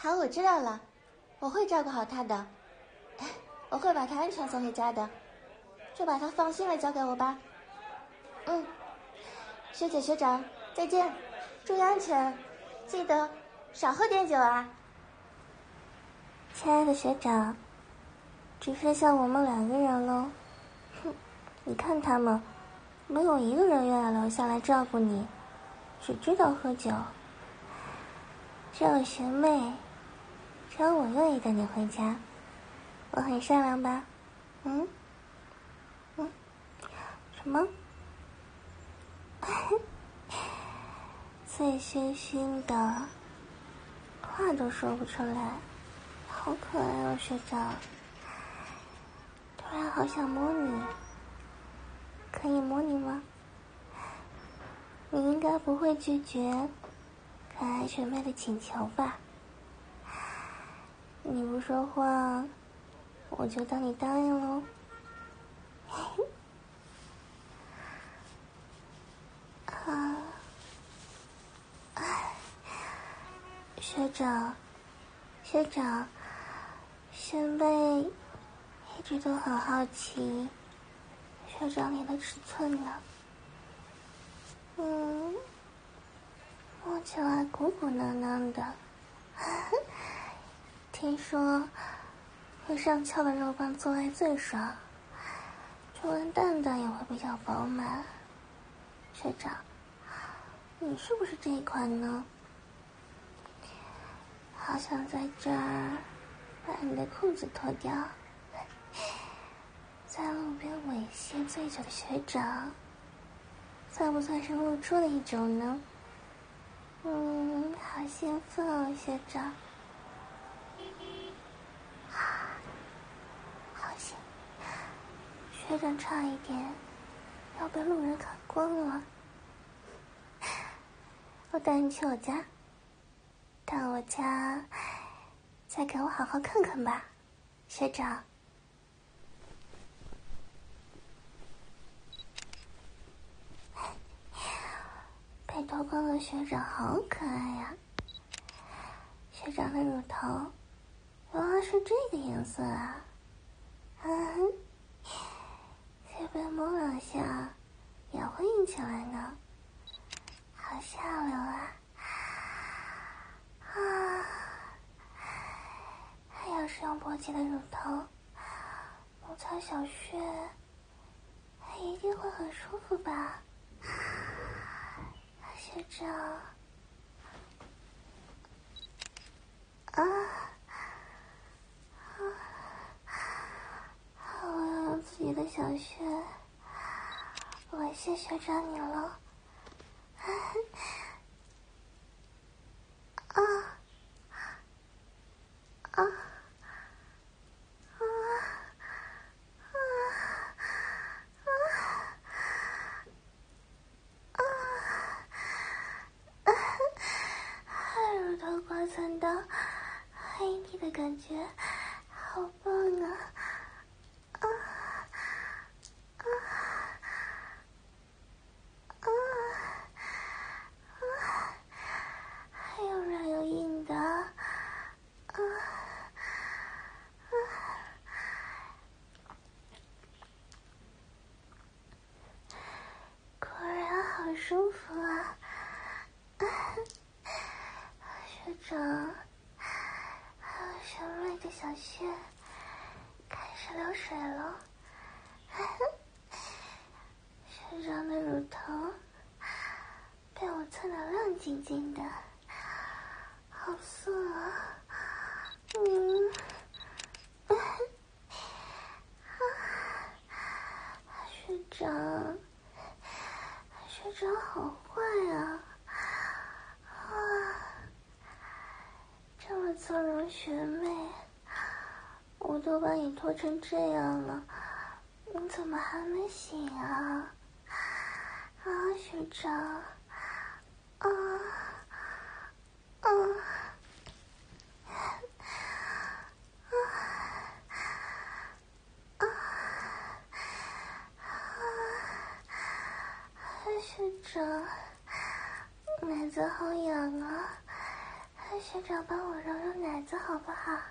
好，我知道了，我会照顾好他的，我会把他安全送回家的，就把他放心的交给我吧。学姐学长再见，注意安全，记得少喝点酒啊。 亲爱的学长，只剩下我们2个人了。哼，你看他们，没有一个人愿意留下来照顾你，只知道喝酒。只有学妹，只有我愿意带你回家。我很善良吧？什么？醉醺醺的，话都说不出来，好可爱哦，学长。突然好想摸你，可以摸你吗？你应该不会拒绝可爱学妹的请求吧？你不说话，我就当你答应喽。学长，学妹一直都很好奇学长你的尺寸呢。摸起来鼓鼓囊囊的，听说会上翘的肉棒做爱最爽，出完蛋蛋也会比较饱满。学长，你是不是这一款呢？好想在这儿把你的裤子脱掉，在路边猥亵醉酒的学长，算不算是露出的一种呢？好兴奋哦，学长。好险，学长差一点要被路人看光了。我带你去我家，到我家再给我好好看看吧，学长。被脱光的学长好可爱呀！学长的乳头原来是这个颜色啊！随便摸2下也会硬起来呢，好下流啊！要是用波姐的乳头摩擦小穴，一定会很舒服吧？学长，我要用自己的小穴猥亵学长你了。乳头刮蹭到阴蒂的感觉好棒啊！又软又硬的，果然好舒服啊！学长，学妹的小穴开始流水了。学长的乳头被我蹭得亮晶晶的，好色啊！学长好坏啊！这么纵容学妹，我都把你拖成这样了，你怎么还没醒啊？学长，学长，奶子好痒啊！ 学长帮我揉揉奶子好不好？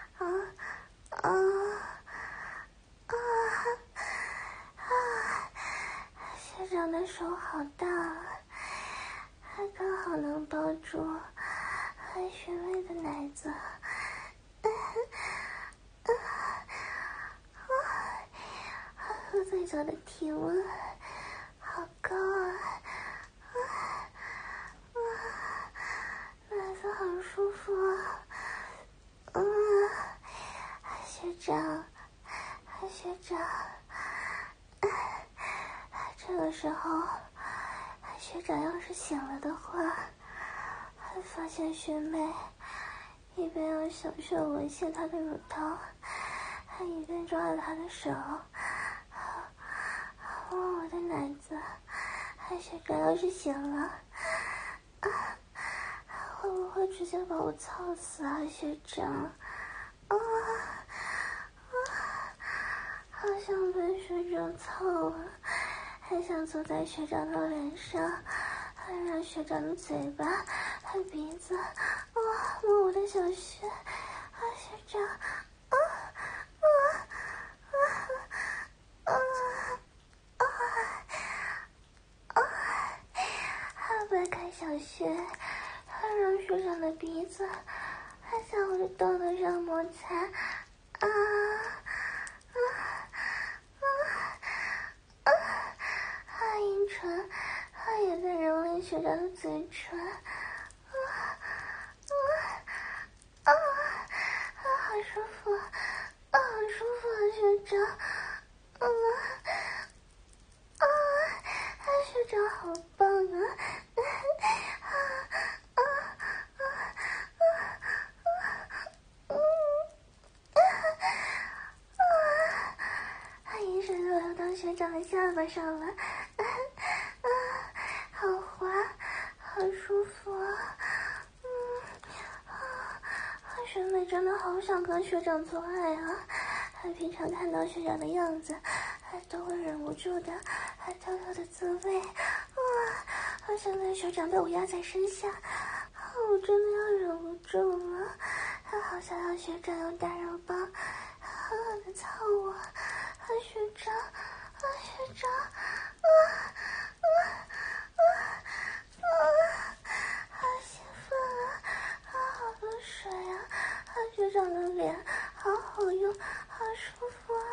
学长的手好大，还刚好能抱住学妹的奶子。喝醉酒的体温好高啊！奶子好舒服啊！学长，这个时候，学长要是醒了的话，还发现学妹一边用小穴猥亵他的乳头，还一边抓着他的手摸我的奶子。学长要是醒了，会不会直接把我操死啊？学长，好想被学长操啊！还想坐在学长的脸上，还让学长的嘴巴和鼻子摸我的小穴。学长，掰开小穴，让学长的鼻子还在我的豆豆上摩擦。阴唇也在蹂躏学长的嘴唇。好舒服，好舒服啊，学长。学长好棒啊！饮水都流到学长的下巴上了，好滑，好舒服啊！学妹真的好想跟学长做爱啊！平常看到学长的样子，都会忍不住的偷偷的自慰。现在学长被我压在身下，我真的要忍不住了。好想让学长用大肉棒狠狠的操我。学长，好兴奋啊！好多水啊！学长的脸好好用，好舒服啊！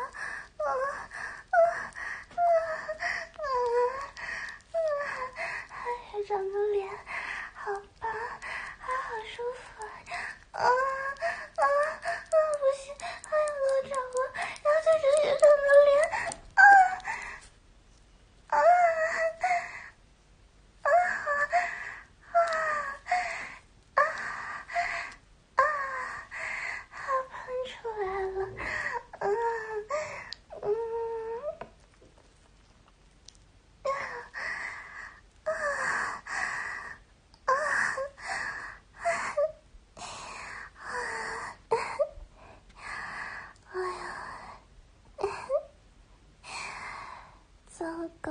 学长的脸好棒，好舒服啊！不行，还有多长我要对着学长的脸喷出来了，糟糕！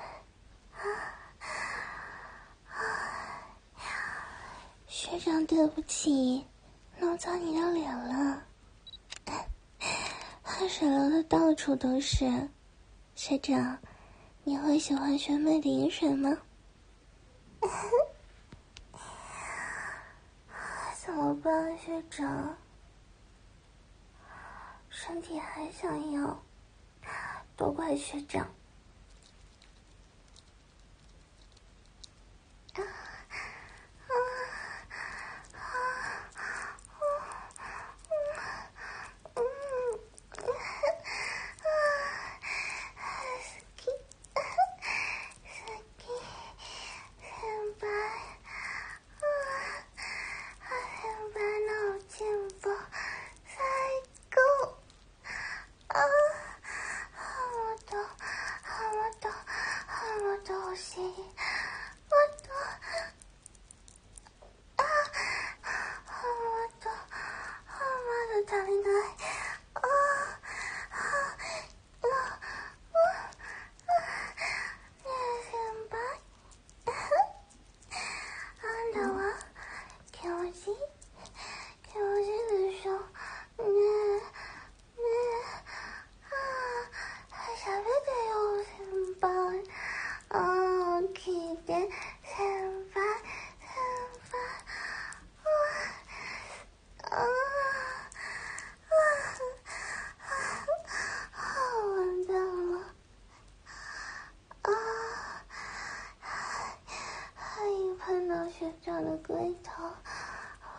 学长，对不起，弄脏你的脸了，水流的到处都是。学长，你会喜欢学妹的饮水吗？怎么办，学长？身体还想要，都怪学长。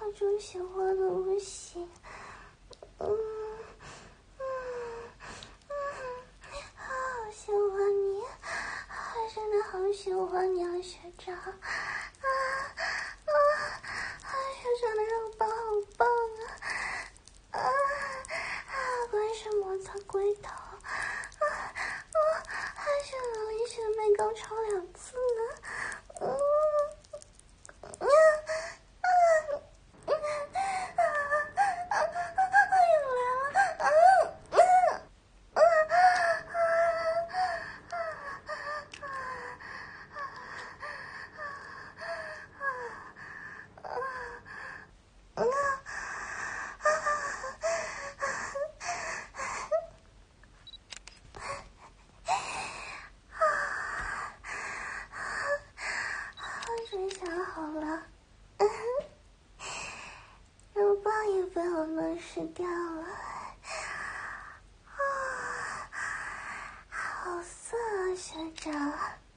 种喜欢的不行。好喜欢你，真的好喜欢你啊，学长！学长的肉棒好棒啊！光是摩擦龟头，还是能连续被高潮2次呢。终于想好了，肉棒也被我弄湿掉了，好色啊，学长！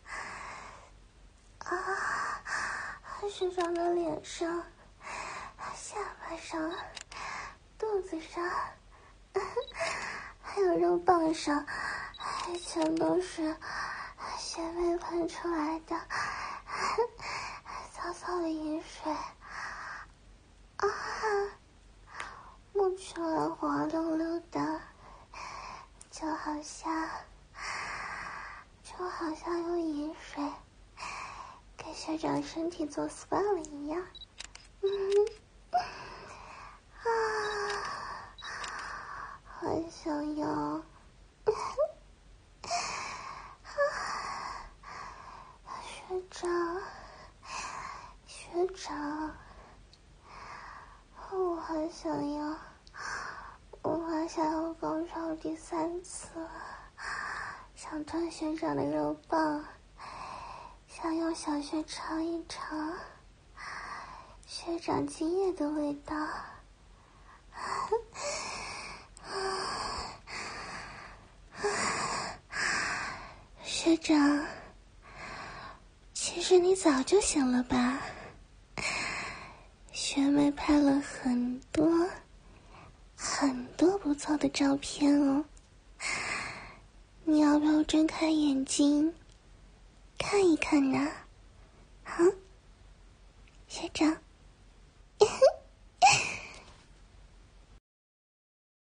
学长的脸上、下巴上、肚子上，还有肉棒上，全都是血被喷出来的草草的饮水摸起来滑溜溜的，就好像用饮水给学长身体做 SPA 了一样。很想要。学长，我还想要高潮第3次，想吞学长的肉棒，想要小学尝一尝学长精液的味道。学长，其实你早就醒了吧？学妹拍了很多不错的照片哦，你要不要睁开眼睛看一看呢？学长。